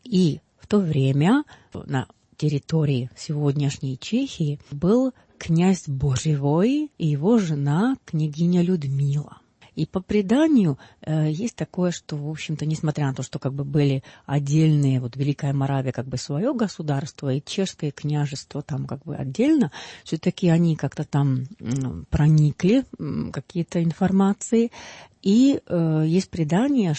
И в то время на территории сегодняшней Чехии был князь Божевой и его жена княгиня Людмила. И по преданию э, есть такое, что, в общем-то, несмотря на то, что как бы были отдельные, вот Великая Моравия как бы свое государство, и Чешское княжество там как бы отдельно, все-таки они как-то там ну, проникли м, какие-то информации. И э, есть предание,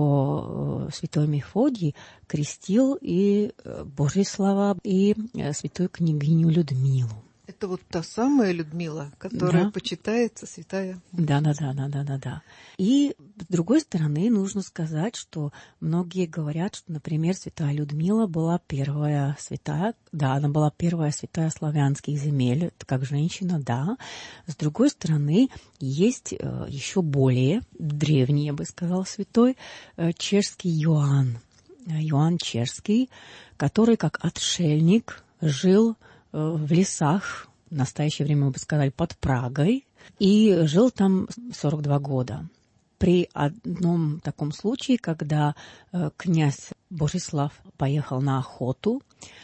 что э, святой Мефодий крестил и э, Божьи слова, и э, святую княгиню Людмилу. Это вот та самая Людмила, которая да. почитается святая. Да, да, да, да, да, да, да. И с другой стороны, нужно сказать, что многие говорят, что, например, святая Людмила была первая святая, да, она была первая святая славянских земель, как женщина, да. С другой стороны, есть э, еще более древний, я бы сказала, святой э, чешский Иоанн, Иоанн Чешский, который как отшельник жил в лесах, в настоящее время, мы бы сказали, под Прагой, и жил там сорок два года. При одном таком случае, когда князь Божислав поехал на охоту,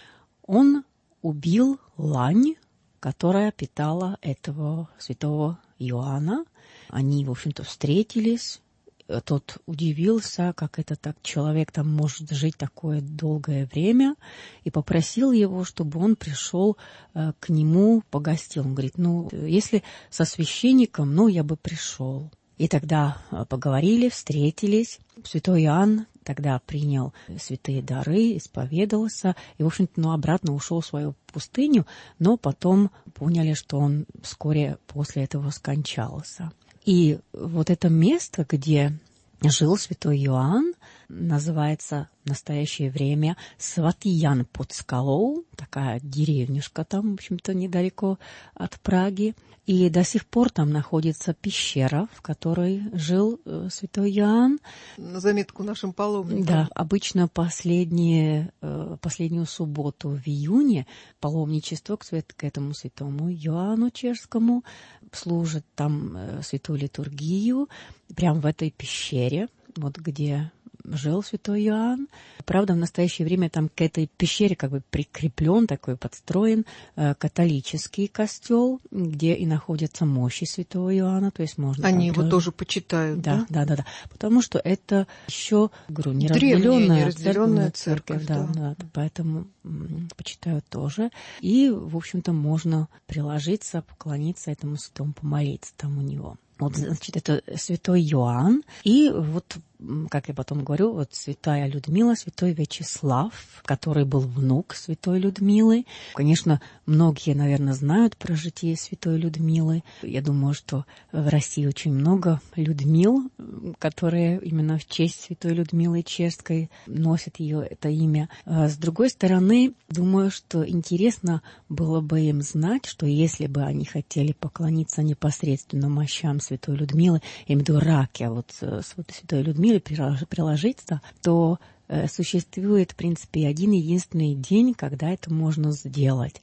он убил лань, которая питала этого святого Иоанна. Они, в общем-то, встретились. Тот удивился, как это так человек там может жить такое долгое время, и попросил его, чтобы он пришел э, к нему, погостил. Он говорит, ну, если со священником, ну, я бы пришел. И тогда поговорили, встретились. Святой Иоанн тогда принял святые дары, исповедовался и, в общем-то, ну, обратно ушел в свою пустыню, но потом поняли, что он вскоре после этого скончался. И вот это место, где жил святой Иоанн, называется в настоящее время Сватиян под скалой, такая деревнюшка там, в общем-то, недалеко от Праги. И до сих пор там находится пещера, в которой жил э, святой Иоанн. На заметку нашим паломникам. Да, обычно последние, э, последнюю субботу в июне паломничество к, свят, к этому святому Иоанну Чешскому служит там э, святую литургию прямо в этой пещере, вот где жил святой Иоанн. Правда, в настоящее время там к этой пещере как бы прикреплен, такой подстроен э, католический костел, где и находятся мощи святого Иоанна, то есть можно... Они его тоже, тоже почитают, да? Да, да, да, да. Потому что это еще, говорю, неразделенная, неразделенная церковь, церковь, да, да. да, поэтому м, почитают тоже. И, в общем-то, можно приложиться, поклониться этому святому, помолиться там у него. Вот, значит, это святой Иоанн. И вот, как я потом говорю, вот святая Людмила, святой Вячеслав, который был внук святой Людмилы. Конечно, многие, наверное, знают про житие святой Людмилы. Я думаю, что в России очень много Людмил, которые именно в честь святой Людмилы Чешской носят ее это имя. А с другой стороны, думаю, что интересно было бы им знать, что если бы они хотели поклониться непосредственно мощам святой Людмилы, я имею в виду раки, а вот с святой Людмилой приложиться, то э, существует, в принципе, один единственный день, когда это можно сделать.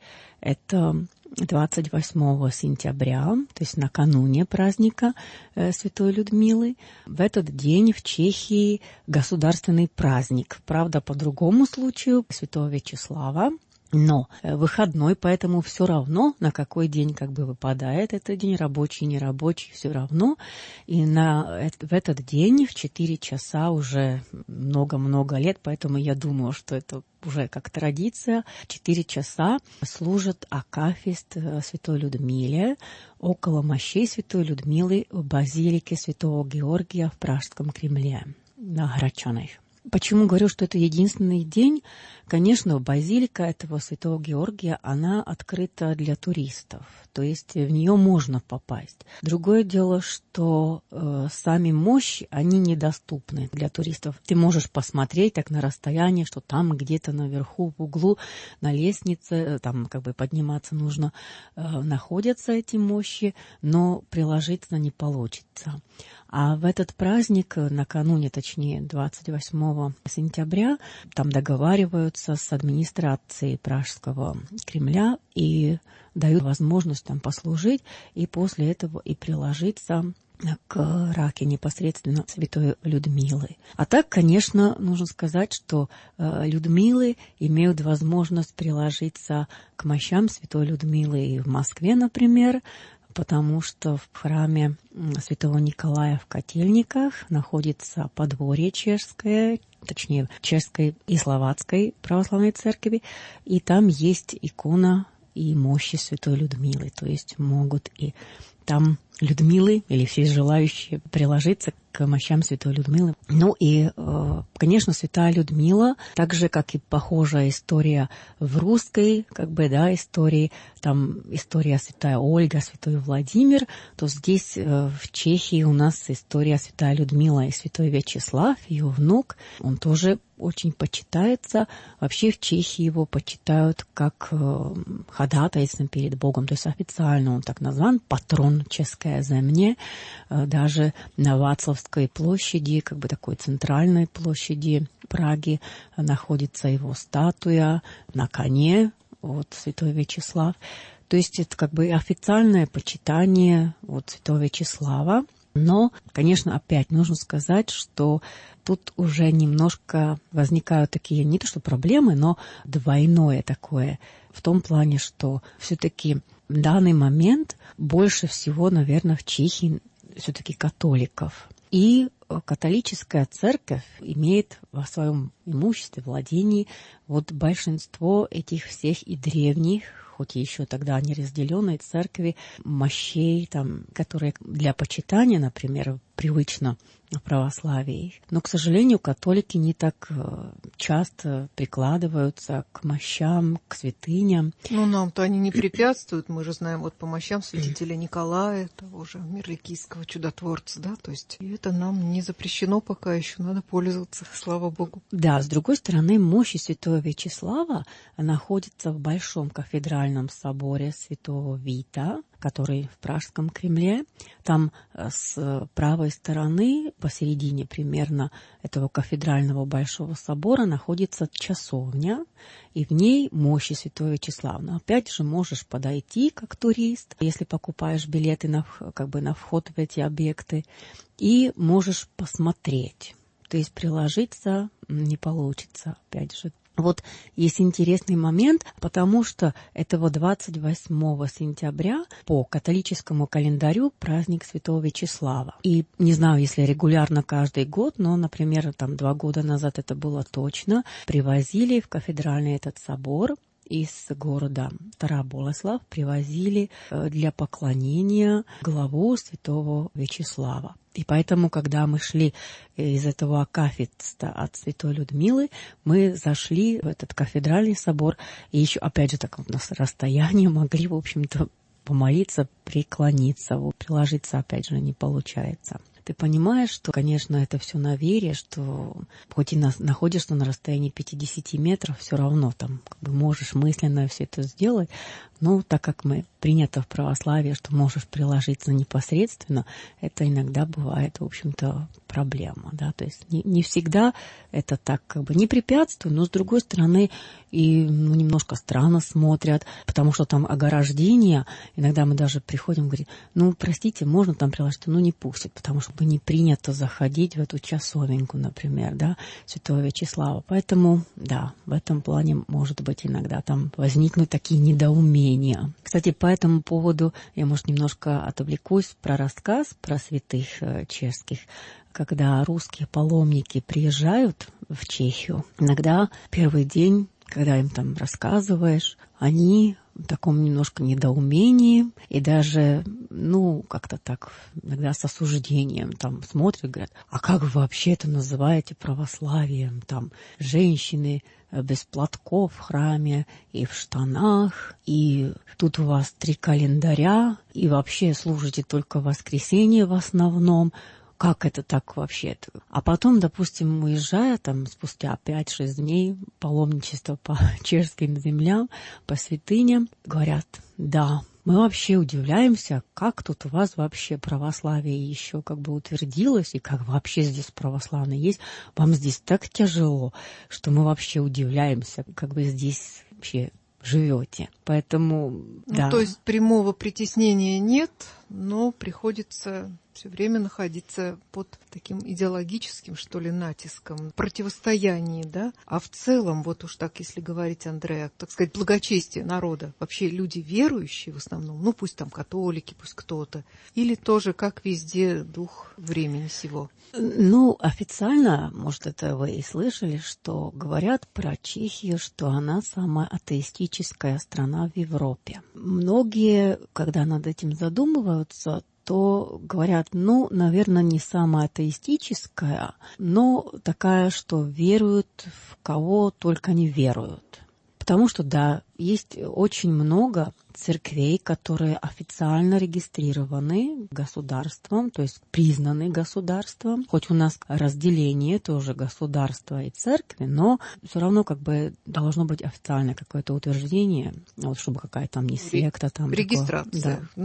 Это двадцать восьмого сентября, то есть накануне праздника э, святой Людмилы. В этот день в Чехии государственный праздник. Правда, по другому случаю святого Вячеслава. Но выходной, поэтому все равно, на какой день как бы выпадает этот день, рабочий, нерабочий, все равно. И на, в этот день в четыре часа уже много-много лет, поэтому я думаю, что это уже как традиция, в четыре часа служит акафист святой Людмиле около мощей святой Людмилы в базилике святого Георгия в Пражском Кремле на Грачанах. Почему говорю, что это единственный день? Конечно, базилика этого святого Георгия, она открыта для туристов, то есть в нее можно попасть. Другое дело, что э, сами мощи, они недоступны для туристов. Ты можешь посмотреть так на расстоянии, что там где-то наверху в углу на лестнице, там как бы подниматься нужно, э, находятся эти мощи, но приложиться не получится. А в этот праздник, накануне, точнее, двадцать восьмого сентября, там договариваются с администрацией Пражского Кремля и дают возможность там послужить, и после этого и приложиться к раке непосредственно святой Людмилы. А так, конечно, нужно сказать, что э, Людмилы имеют возможность приложиться к мощам святой Людмилы и в Москве, например, потому что в храме святого Николая в Котельниках находится подворье чешское, точнее, чешской и словацкой православной церкви, и там есть икона и мощи святой Людмилы, то есть могут и там Людмилы или все желающие приложиться к мощам святой Людмилы. Ну и, конечно, святая Людмила, так же, как и похожая история в русской, как бы, да, истории, там история святая Ольга, святой Владимир, то здесь в Чехии у нас история святая Людмила и святой Вячеслав, ее внук, он тоже очень почитается. Вообще в Чехии его почитают как ходатайством перед Богом, то есть официально он так назван, патрон чешской земли. Даже на Вацлавской площади, как бы такой центральной площади Праги, находится его статуя на коне, вот святой Вячеслав. То есть это как бы официальное почитание вот святого Вячеслава. Но, конечно, опять нужно сказать, что тут уже немножко возникают такие не то что проблемы, но двойное такое. В том плане, что все-таки в данный момент больше всего, наверное, в Чехии все-таки католиков. И католическая церковь имеет во своем имуществе, владении вот большинство этих всех и древних, хоть и еще тогда не разделенной церкви, мощей, там, которые для почитания, например, привычно в православии. Но, к сожалению, католики не так часто прикладываются к мощам, к святыням. Ну, нам-то они не препятствуют. Мы же знаем вот по мощам святителя Николая, того же Мирликийского чудотворца, да, то есть и это нам не запрещено пока еще, надо пользоваться, слава Богу. Да, с другой стороны, мощи святого Вячеслава находятся в Большом кафедральном соборе святого Вита, который в Пражском Кремле. Там с правой стороны, посередине примерно этого кафедрального Большого собора, находится часовня, и в ней мощи святого Вячеслава. Но опять же, можешь подойти как турист, если покупаешь билеты на, как бы на вход в эти объекты, и можешь посмотреть. То есть приложиться не получится, опять же. Вот есть интересный момент, потому что этого двадцать восьмого сентября по католическому календарю праздник святого Вячеслава. И не знаю, если регулярно каждый год, но, например, там два года назад это было точно, привозили в кафедральный этот собор из города Староболеслав, привозили для поклонения главу святого Вячеслава. И поэтому, когда мы шли из этого акафиста от святой Людмилы, мы зашли в этот кафедральный собор, и еще, опять же, так вот на расстоянии могли, в общем-то, помолиться, преклониться, вот, приложиться, опять же, не получается. Ты понимаешь, что, конечно, это все на вере, что хоть и на, находишься на расстоянии пятьдесят метров, все равно там как бы можешь мысленно все это сделать. Но так как мы принято в православии, что можешь приложиться непосредственно, это иногда бывает, в общем-то, проблема. Да? То есть не, не всегда это так как бы не препятствует, но, с другой стороны, и ну, немножко странно смотрят, потому что там ограждение, иногда мы даже приходим и говорим, ну, простите, можно там приложиться, но не пустят, потому что не принято заходить в эту часовеньку, например, да, святого Вячеслава. Поэтому, да, в этом плане, может быть, иногда там возникнут такие недоумения. Кстати, по этому поводу я, может, немножко отвлекусь про рассказ про святых чешских. Когда русские паломники приезжают в Чехию, иногда первый день, когда им там рассказываешь, они в таком немножко недоумении и даже, ну, как-то так иногда с осуждением там смотрят, говорят, а как вы вообще это называете православием? Там женщины без платков в храме и в штанах, и тут у вас три календаря, и вообще служите только в воскресенье в основном. Как это так вообще-то? А потом, допустим, уезжая там спустя пять-шесть дней паломничества по чешским землям, по святыням, говорят, да, мы вообще удивляемся, как тут у вас вообще православие еще как бы утвердилось, и как вообще здесь православное есть. Вам здесь так тяжело, что мы вообще удивляемся, как вы здесь вообще живете. Поэтому, ну, да. То есть прямого притеснения нет, но приходится все время находиться под таким идеологическим, что ли, натиском, противостоянии, да? А в целом, вот уж так, если говорить, Андреа, так сказать, благочестие народа, вообще люди верующие в основном, ну пусть там католики, пусть кто-то, или тоже, как везде, дух времени сего? Ну, официально, может, это вы и слышали, что говорят про Чехию, что она самая атеистическая страна в Европе. Многие, когда над этим задумываются, то говорят, ну, наверное, не самая атеистическая, но такая, что веруют в кого только не веруют. Потому что, да, есть очень много церквей, которые официально регистрированы государством, то есть признаны государством. Хоть у нас разделение тоже государства и церкви, но все равно как бы должно быть официальное какое-то утверждение, вот чтобы какая-то там не секта. Там регистрация, такое, да. Ну да.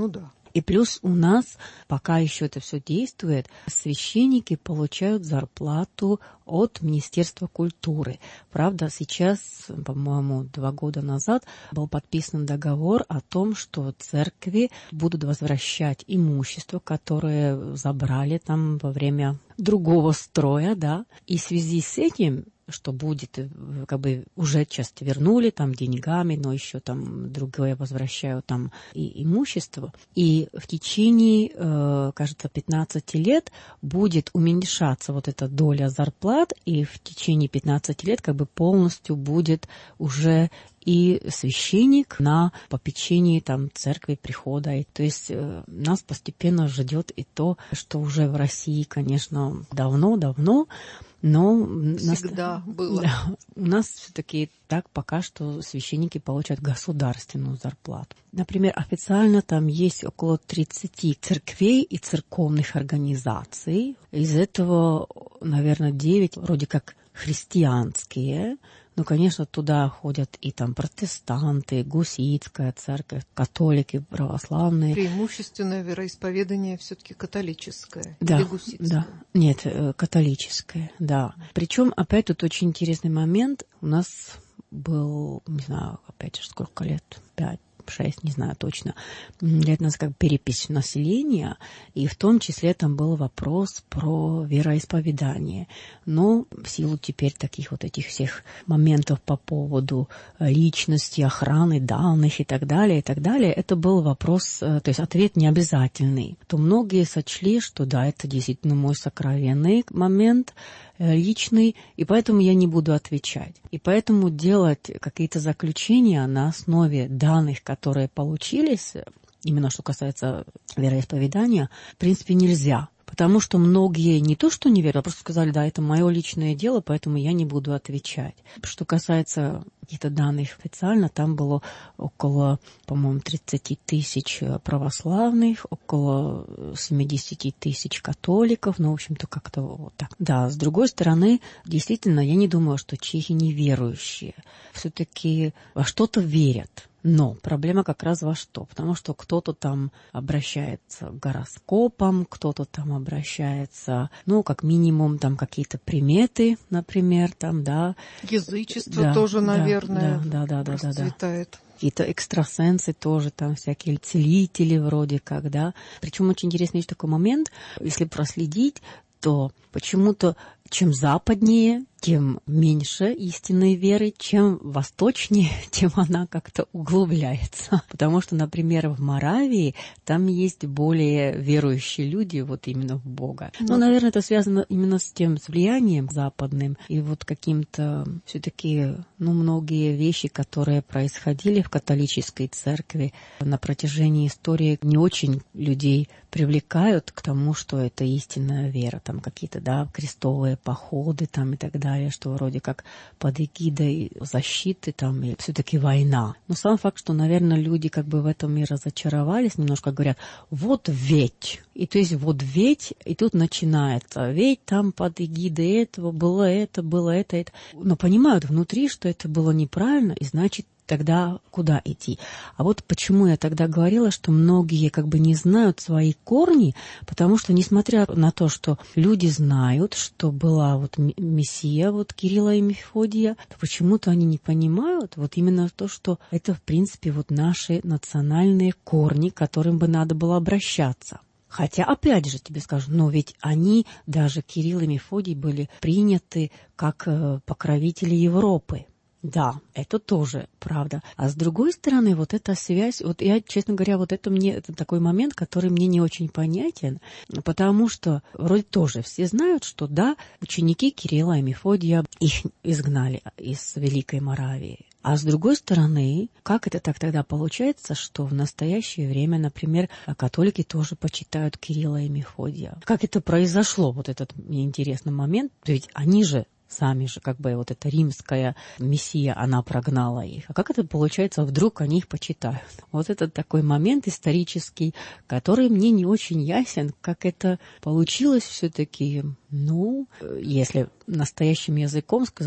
И плюс у нас, пока еще это все действует, священники получают зарплату от Министерства культуры. Правда, сейчас, по-моему, два года назад был подписан договор о том, что церкви будут возвращать имущество, которое забрали там во время другого строя, да. И в связи с этим, что будет, как бы уже часть вернули там деньгами, но еще там другое возвращают там и имущество. И в течение, э, кажется, пятнадцати лет будет уменьшаться вот эта доля зарплат, и в течение пятнадцати лет как бы полностью будет уже и священник на попечении там церкви, прихода. И, то есть э, нас постепенно ждет и то, что уже в России, конечно, давно-давно, но всегда нас, было. Да, у нас все-таки так пока что священники получают государственную зарплату. Например, официально там есть около тридцати церквей и церковных организаций. Из этого, наверное, девять вроде как христианские. Ну, конечно, туда ходят и там протестанты, гуситская церковь, католики, православные. Преимущественное вероисповедание все-таки католическое, да, или гуситское? Да, нет, католическое, да. Причем, опять тут очень интересный момент. У нас был, не знаю, опять же, сколько лет, пять, шесть, не знаю точно, лет назад как перепись населения, и в том числе там был вопрос про вероисповедание. Но в силу теперь таких вот этих всех моментов по поводу личности, охраны данных и так далее, и так далее, это был вопрос, то есть ответ необязательный. То многие сочли, что да, это действительно мой сокровенный момент, личный, и поэтому я не буду отвечать. И поэтому делать какие-то заключения на основе данных, которые получились, именно что касается вероисповедания, в принципе, нельзя. Потому что многие не то что не верят, а просто сказали, да, это мое личное дело, поэтому я не буду отвечать. Что касается каких-то данных официально, там было около, по-моему, тридцать тысяч православных, около семьдесят тысяч католиков, ну, в общем-то, как-то вот так. Да, с другой стороны, действительно, я не думаю, что чехи неверующие. Все-таки во что-то верят. Но проблема как раз во что? Потому что кто-то там обращается к гороскопам, кто-то там обращается, ну, как минимум, там какие-то приметы, например, там, да. Язычество да, тоже, да, наверное, да, да, да, расцветает. Да, да. Какие-то экстрасенсы тоже, там всякие целители вроде как, да. Причем очень интересный есть такой момент, если проследить, то почему-то чем западнее, тем меньше истинной веры, чем восточнее, тем она как-то углубляется. Потому что, например, в Моравии там есть более верующие люди вот именно в Бога. Ну, ну наверное, это связано именно с тем, с влиянием западным и вот каким-то все-таки, ну, многие вещи, которые происходили в католической церкви на протяжении истории, не очень людей привлекают к тому, что это истинная вера. Там какие-то, да, крестовые походы там и так далее, что вроде как под эгидой защиты там и все-таки война. Но сам факт, что, наверное, люди как бы в этом и разочаровались, немножко говорят, вот ведь. И то есть вот ведь, и тут начинается, ведь там под эгидой этого было это, было это, это. Но понимают внутри, что это было неправильно, и значит, тогда куда идти? А вот почему я тогда говорила, что многие как бы не знают свои корни, потому что, несмотря на то, что люди знают, что была вот Мессия, вот Кирилла и Мефодия, то почему-то они не понимают вот именно то, что это, в принципе, вот наши национальные корни, к которым бы надо было обращаться. Хотя, опять же, тебе скажу, но ведь они, даже Кирилл и Мефодий, были приняты как покровители Европы. Да, это тоже правда. А с другой стороны, вот эта связь, вот я, честно говоря, вот это мне, это такой момент, который мне не очень понятен, потому что вроде тоже все знают, что да, ученики Кирилла и Мефодия, их изгнали из Великой Моравии. А с другой стороны, как это так тогда получается, что в настоящее время, например, католики тоже почитают Кирилла и Мефодия? Как это произошло, вот этот мне интересный момент? Ведь они же сами же, как бы, вот эта римская мессия, она прогнала их. А как это получается, вдруг они их почитают? Вот это такой момент исторический, который мне не очень ясен, как это получилось все-таки. Ну, если настоящим языком сказать,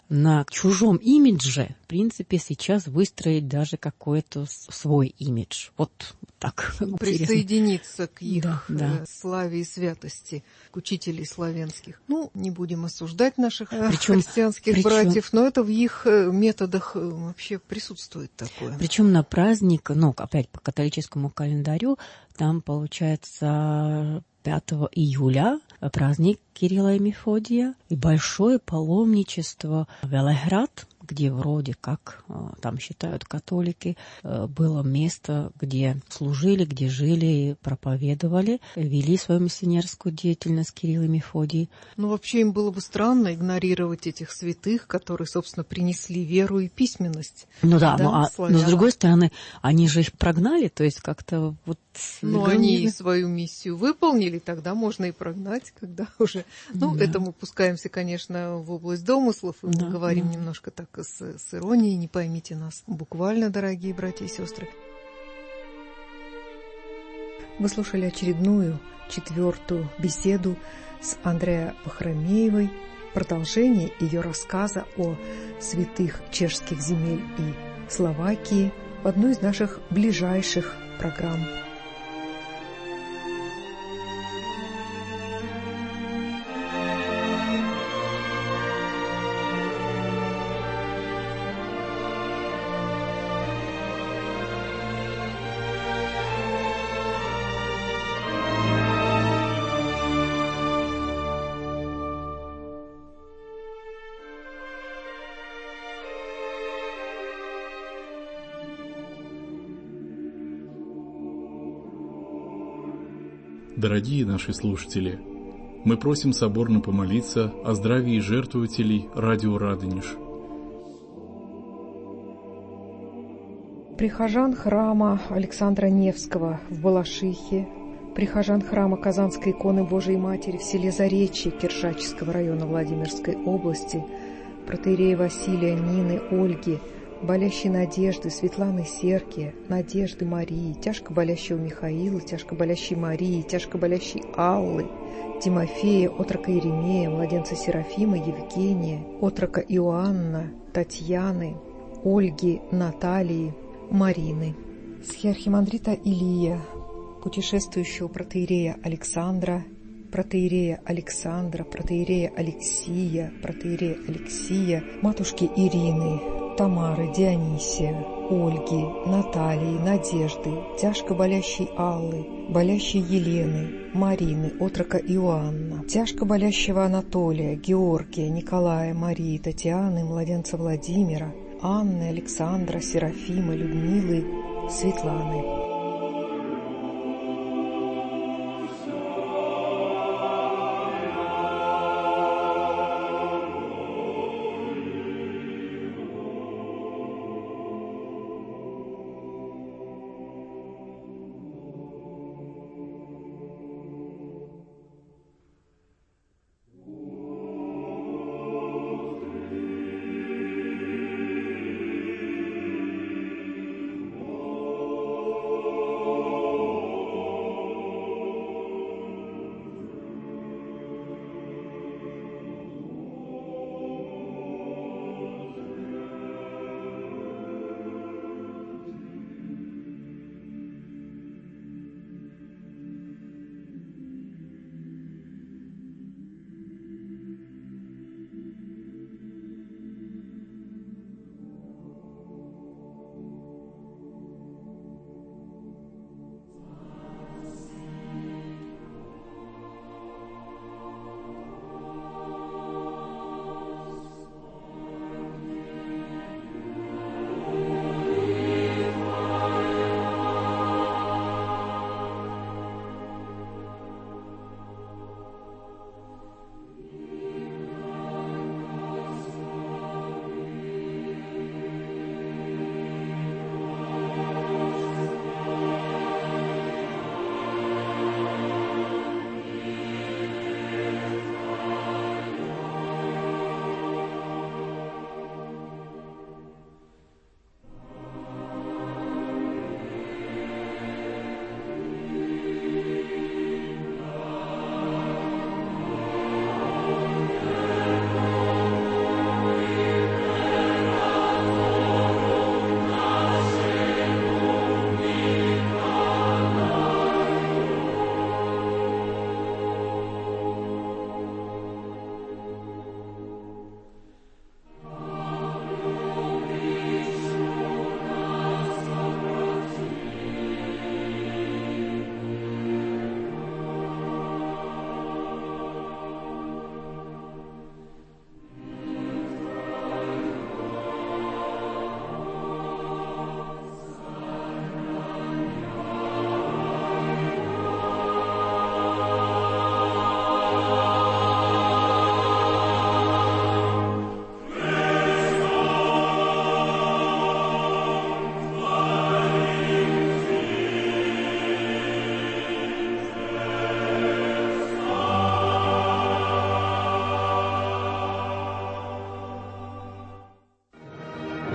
на чужом имидже, в принципе, сейчас выстроить даже какой-то свой имидж. Вот так. Присоединиться к их да, да. славе и святости, к учителей славянских. Ну, не будем осуждать наших причем, христианских причем, братьев, но это в их методах вообще присутствует такое. Причем на праздник, ну, опять по католическому календарю, там получается пятого июля праздник Кирилла и Мефодия и большое паломничество в Велеград, где вроде как, там считают католики, было место, где служили, где жили, проповедовали, вели свою миссионерскую деятельность Кирилл и Мефодий. Ну, вообще им было бы странно игнорировать этих святых, которые, собственно, принесли веру и письменность. Ну да, да ну, а, но с другой стороны, они же их прогнали, то есть как-то вот... Ну, они свою миссию выполнили, тогда можно и прогнать, когда уже... Ну, да. Это мы пускаемся, конечно, в область домыслов, и да, мы говорим да. немножко так с, с иронией, не поймите нас буквально, дорогие братья и сестры. Вы слушали очередную, четвертую беседу с Андреа Вахромеевой, продолжение ее рассказа о святых чешских земель и Словакии в одной из наших ближайших программ. Дорогие наши слушатели, мы просим соборно помолиться о здравии жертвователей радио «Радонеж». Прихожан храма Александра Невского в Балашихе, прихожан храма Казанской иконы Божией Матери в селе Заречье Киржачского района Владимирской области, протоиерея Василия, Нины, Ольги, болящей Надежды, Светланы Серки, Надежды Марии, тяжко болящего Михаила, тяжко болящей Марии, тяжко болящей Аллы, Тимофея, отрока Иеремея, младенца Серафима, Евгения, отрока Иоанна, Татьяны, Ольги, Натальи, Марины, схиархимандрита Илия, путешествующего протоиерея Александра, протоиерея Александра, протоиерея Алексия, протоиерея Алексия, матушки Ирины, Тамары, Дионисия, Ольги, Натальи, Надежды, тяжко болящей Аллы, болящей Елены, Марины, отрока Иоанна, тяжко болящего Анатолия, Георгия, Николая, Марии, Татьяны, младенца Владимира, Анны, Александра, Серафима, Людмилы, Светланы.